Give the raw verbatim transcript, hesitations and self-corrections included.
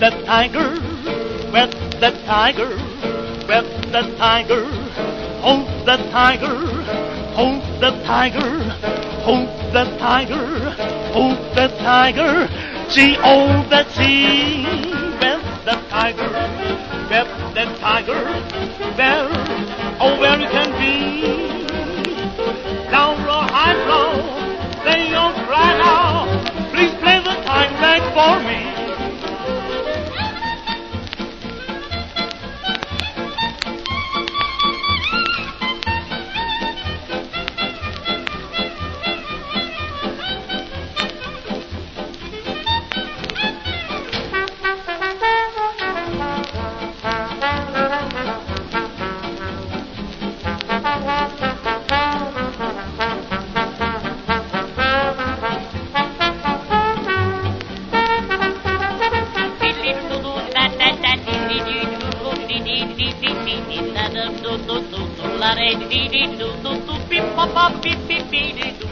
the tiger, where's the tiger, where's the tiger, hold the tiger, hold the tiger, hold the tiger, hold the tiger, G O the T, where's the tiger, where's the tiger, where, oh where it can be, down low, high low, they don't cry now, please play the time back for me. La re di di do do do beep pop pop beep beep beep.